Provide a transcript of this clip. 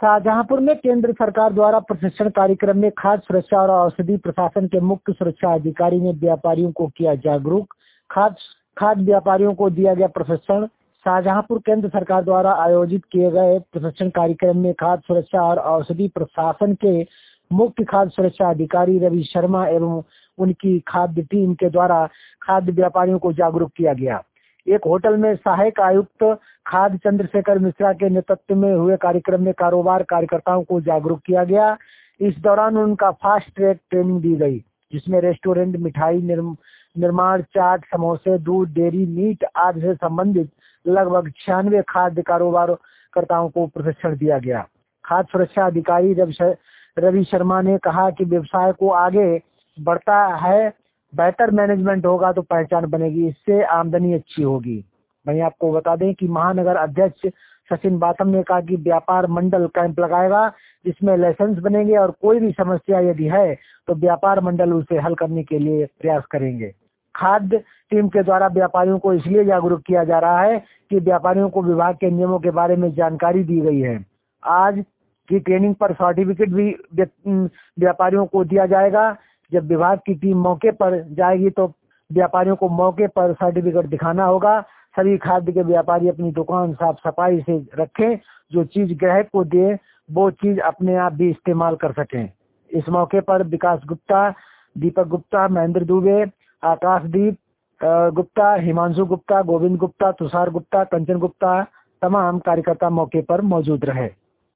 शाहजहांपुर में केंद्र सरकार द्वारा प्रशिक्षण कार्यक्रम में खाद्य सुरक्षा और औषधि प्रशासन के मुख्य सुरक्षा अधिकारी ने व्यापारियों को किया जागरूक। खाद्य व्यापारियों को दिया गया प्रशिक्षण। शाहजहांपुर केंद्र सरकार द्वारा आयोजित किए गए प्रशिक्षण कार्यक्रम में खाद्य सुरक्षा और औषधि प्रशासन के मुख्य खाद्य सुरक्षा अधिकारी रवि शर्मा एवं उनकी खाद्य टीम के द्वारा खाद्य व्यापारियों को जागरूक किया गया। एक होटल में सहायक आयुक्त खाद्य चंद्रशेखर मिश्रा के नेतृत्व में हुए कार्यक्रम में कारोबार कार्यकर्ताओं को जागरूक किया गया। इस दौरान उनका फास्ट ट्रैक ट्रेनिंग दी गई, जिसमें रेस्टोरेंट, मिठाई निर्माण, चाट, समोसे, दूध, डेयरी, मीट आदि से संबंधित लगभग 96 खाद्य कारोबारकर्ताओं को प्रशिक्षण दिया गया। खाद्य सुरक्षा अधिकारी रवि शर्मा ने कहा कि व्यवसाय को आगे बढ़ता है, बेहतर मैनेजमेंट होगा तो पहचान बनेगी, इससे आमदनी अच्छी होगी। वहीं आपको बता दें कि महानगर अध्यक्ष सचिन बाथम ने कहा कि व्यापार मंडल कैंप लगाएगा, जिसमें लाइसेंस बनेंगे और कोई भी समस्या यदि है तो व्यापार मंडल उसे हल करने के लिए प्रयास करेंगे। खाद्य टीम के द्वारा व्यापारियों को इसलिए जागरूक किया जा रहा है कि व्यापारियों को विभाग के नियमों के बारे में जानकारी दी गई है। आज की ट्रेनिंग पर सर्टिफिकेट भी व्यापारियों को दिया जाएगा। जब विभाग की टीम मौके पर जाएगी तो व्यापारियों को मौके पर सर्टिफिकेट दिखाना होगा। सभी खाद्य के व्यापारी अपनी दुकान साफ सफाई से रखें, जो चीज ग्राहक को दे वो चीज अपने आप भी इस्तेमाल कर सकें। इस मौके पर विकास गुप्ता, दीपक गुप्ता, महेंद्र दुबे, आकाशदीप गुप्ता, हिमांशु गुप्ता, गोविंद गुप्ता, तुषार गुप्ता, कंचन गुप्ता तमाम कार्यकर्ता मौके पर मौजूद रहे।